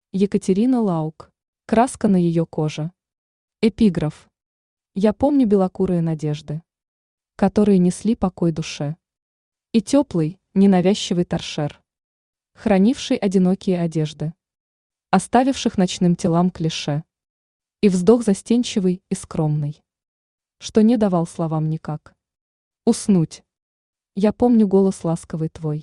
Екатерина Лаук. Краска на ее коже. Эпиграф. Я помню белокурые надежды, которые несли покой душе. И теплый, ненавязчивый торшер, хранивший одинокие одежды, оставивших ночным телам клише. И вздох застенчивый и скромный, что не давал словам никак уснуть. Я помню голос ласковый твой,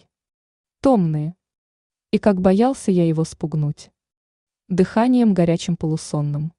томные, и как боялся я его спугнуть. Дыханием горячим полусонным.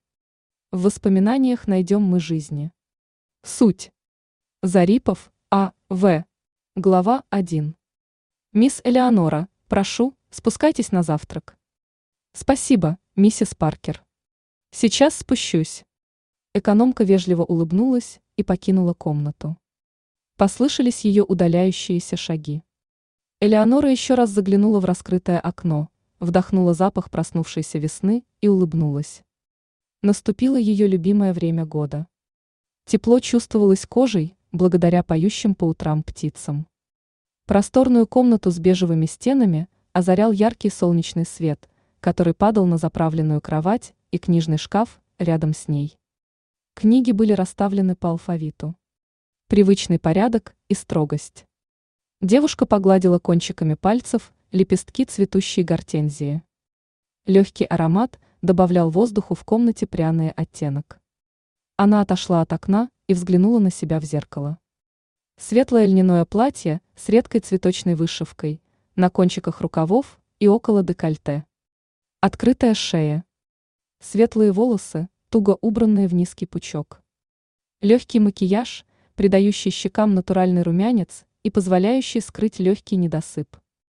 В воспоминаниях найдем мы жизни. Суть. Зарипов, А.В. Глава 1. Мисс Элеонора, прошу, спускайтесь на завтрак. Спасибо, миссис Паркер. Сейчас спущусь. Экономка вежливо улыбнулась и покинула комнату. Послышались ее удаляющиеся шаги. Элеонора еще раз заглянула в раскрытое окно, вдохнула запах проснувшейся весны и улыбнулась. Наступило ее любимое время года. Тепло чувствовалось кожей, благодаря поющим по утрам птицам. Просторную комнату с бежевыми стенами озарял яркий солнечный свет, который падал на заправленную кровать и книжный шкаф рядом с ней. Книги были расставлены по алфавиту. Привычный порядок и строгость. Девушка погладила кончиками пальцев лепестки цветущей гортензии. Легкий аромат добавлял воздуху в комнате пряный оттенок. Она отошла от окна и взглянула на себя в зеркало. Светлое льняное платье с редкой цветочной вышивкой, на кончиках рукавов и около декольте. Открытая шея. Светлые волосы, туго убранные в низкий пучок. Легкий макияж, придающий щекам натуральный румянец и позволяющий скрыть легкий недосып.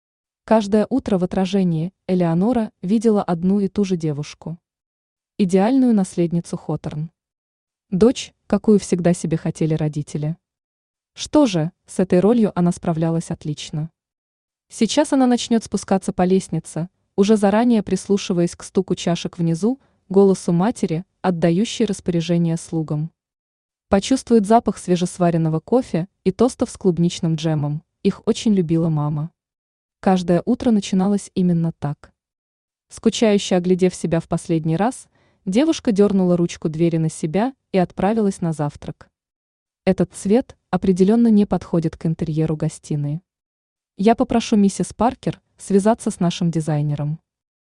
Каждое утро в отражении Элеонора видела одну и ту же девушку. Идеальную наследницу Хоторн. Дочь, какую всегда себе хотели родители. Что же, с этой ролью она справлялась отлично. Сейчас она начнет спускаться по лестнице, уже заранее прислушиваясь к стуку чашек внизу, голосу матери, отдающей распоряжение слугам. Почувствует запах свежесваренного кофе и тостов с клубничным джемом, их очень любила мама. Каждое утро начиналось именно так. Скучающе оглядев себя в последний раз, девушка дернула ручку двери на себя и отправилась на завтрак. Этот цвет определенно не подходит к интерьеру гостиной. Я попрошу миссис Паркер связаться с нашим дизайнером.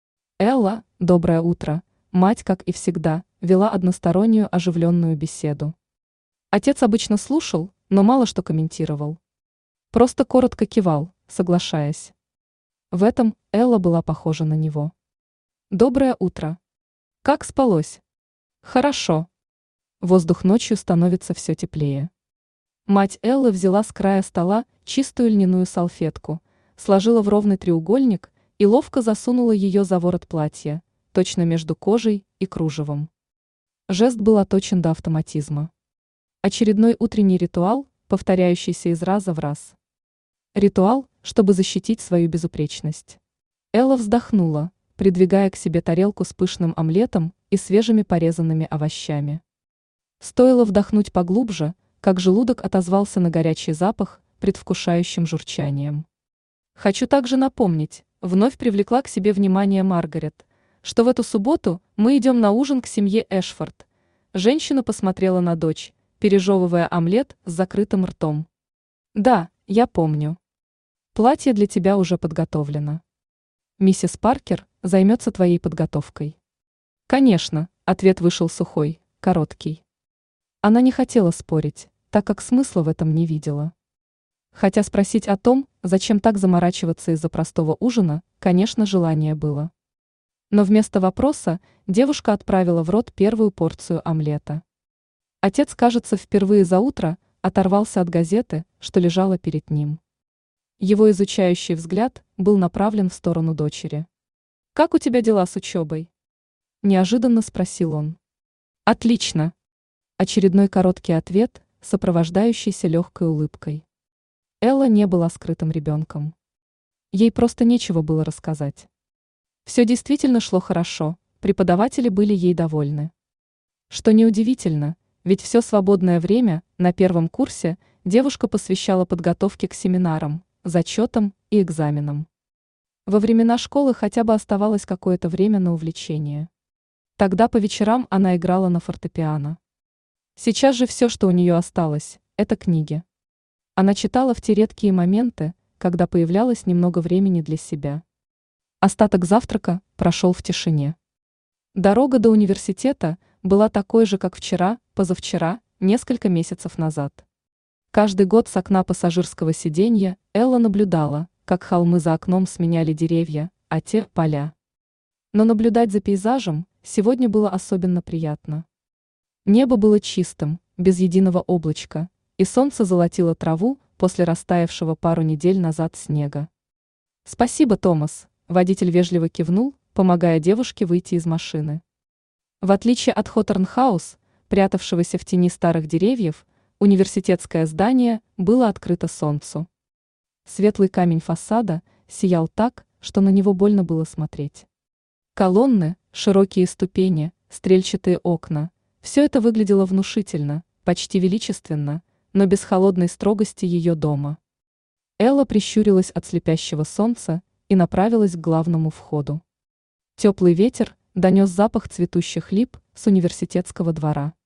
Элла, доброе утро, мать, как и всегда, вела одностороннюю оживленную беседу. Отец обычно слушал, но мало что комментировал. Просто коротко кивал, соглашаясь. В этом Элла была похожа на него. Доброе утро. Как спалось? Хорошо. Воздух ночью становится все теплее. Мать Эллы взяла с края стола чистую льняную салфетку, сложила в ровный треугольник и ловко засунула ее за ворот платья, точно между кожей и кружевом. Жест был отточен до автоматизма. Очередной утренний ритуал, повторяющийся из раза в раз. Ритуал, чтобы защитить свою безупречность. Элла вздохнула, придвигая к себе тарелку с пышным омлетом и свежими порезанными овощами. Стоило вдохнуть поглубже, как желудок отозвался на горячий запах предвкушающим журчанием. Хочу также напомнить, вновь привлекла к себе внимание Маргарет, что в эту субботу мы идем на ужин к семье Эшфорд. Женщина посмотрела на дочь, пережевывая омлет с закрытым ртом. Да, я помню. Платье для тебя уже подготовлено. Миссис Паркер займется твоей подготовкой. Конечно, ответ вышел сухой, короткий. Она не хотела спорить, так как смысла в этом не видела. Хотя спросить о том, зачем так заморачиваться из-за простого ужина, конечно, желание было. Но вместо вопроса девушка отправила в рот первую порцию омлета. Отец, кажется, впервые за утро оторвался от газеты, что лежала перед ним. Его изучающий взгляд был направлен в сторону дочери. «Как у тебя дела с учебой?» – неожиданно спросил он. «Отлично!» – очередной короткий ответ, сопровождающийся легкой улыбкой. Элла не была скрытым ребенком. Ей просто нечего было рассказать. Все действительно шло хорошо, преподаватели были ей довольны. Что неудивительно, ведь все свободное время на первом курсе девушка посвящала подготовке к семинарам, зачетам и экзаменам. Во времена школы хотя бы оставалось какое-то время на увлечение. Тогда по вечерам она играла на фортепиано. Сейчас же все, что у нее осталось, это книги. Она читала в те редкие моменты, когда появлялось немного времени для себя. Остаток завтрака прошел в тишине. Дорога до университета была такой же, как вчера, позавчера, несколько месяцев назад. Каждый год с окна пассажирского сиденья Элла наблюдала, как холмы за окном сменяли деревья, а те – поля. Но наблюдать за пейзажем сегодня было особенно приятно. Небо было чистым, без единого облачка, и солнце золотило траву после растаявшего пару недель назад снега. «Спасибо, Томас», – водитель вежливо кивнул, помогая девушке выйти из машины. В отличие от Хоторн-хаус, прятавшегося в тени старых деревьев, университетское здание было открыто солнцу. Светлый камень фасада сиял так, что на него больно было смотреть. Колонны, широкие ступени, стрельчатые окна – все это выглядело внушительно, почти величественно, но без холодной строгости ее дома. Элла прищурилась от слепящего солнца и направилась к главному входу. Теплый ветер донес запах цветущих лип с университетского двора.